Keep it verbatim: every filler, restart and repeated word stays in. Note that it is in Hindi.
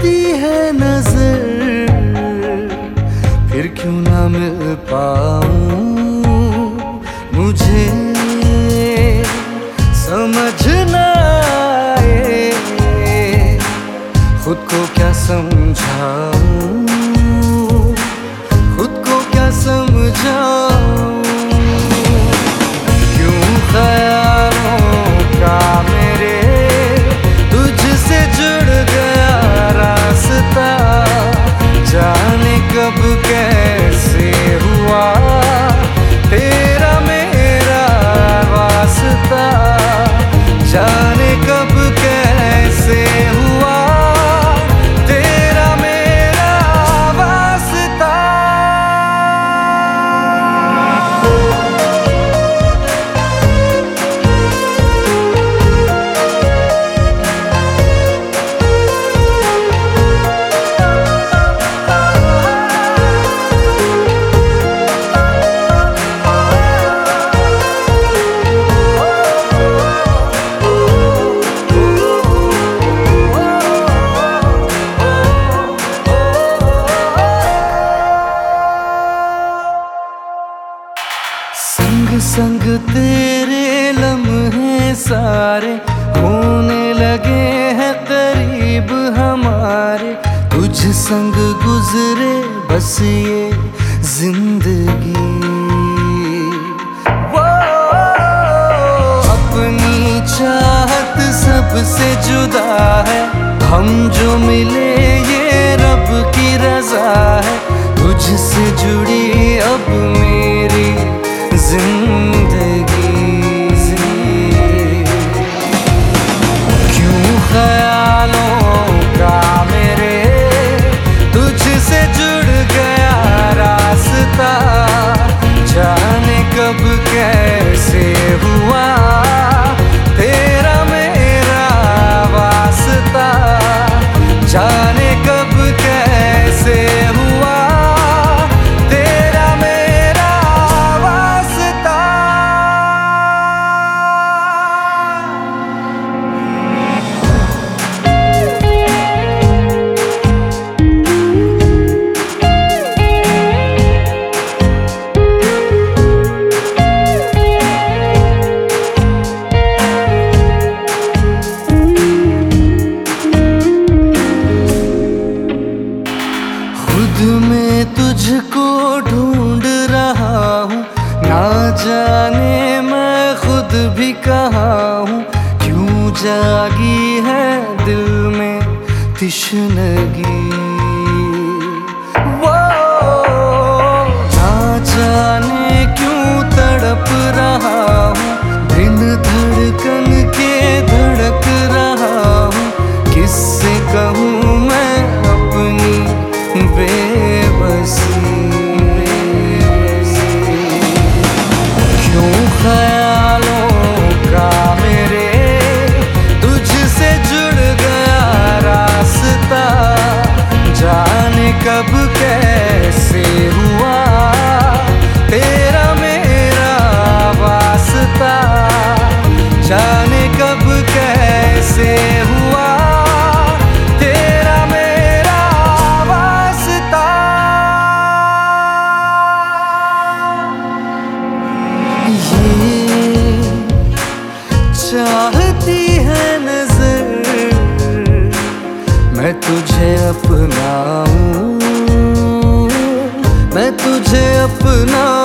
चाहती है नजर, फिर क्यों ना मिल पाऊं। मुझे समझ ना आए खुद को क्या समझाऊं, खुद को क्या समझाऊं। क्यों ख्यालों का मेरे तुझसे जुड़ गया रास्ता, जाने कब कैसे हुआ तेरा मेरा वास्ता, जाने कब कैसे हुआ तेरा मेरा वास्ता। संग संग तेरे लम्हे सारे होने लगे हैं करीब हमारे, तुझ संग गुजरे बस ये जिंदगी। वो अपनी चाहत सबसे जुदा है, हम जो मिले ये रब की रजा है, तुझसे जुड़ी अब मेरी जिंदगी। क्यों ख्यालों का मेरे तुझसे जुड़ गया रास्ता, जाने कब कैसे हुआ तेरा मेरा वास्ता, जाने कब कैसे हुआ तेरा मेरा वास्ता। खुद में तुझको ढूंढ रहा हूँ, ना जाने मैं खुद भी कहाँ हूँ। क्यों जागी है दिल में तिश्नगी, वो ना जाने क्यों तड़प रहा हूँ, दिन धड़कन के धड़क रहा हूँ। किससे कहूँ मैं अपनी बेबसी, क्यों ख्यालों का मेरे तुझसे जुड़ गया रास्ता, जाने कब कैसे हुआ तेरा मेरा वास्ता, जाने कब कैसे हुआ तेरा मेरा वास्ता। ये चाहती है नजर, मैं तुझे अपनाऊं, मैं तुझे अपना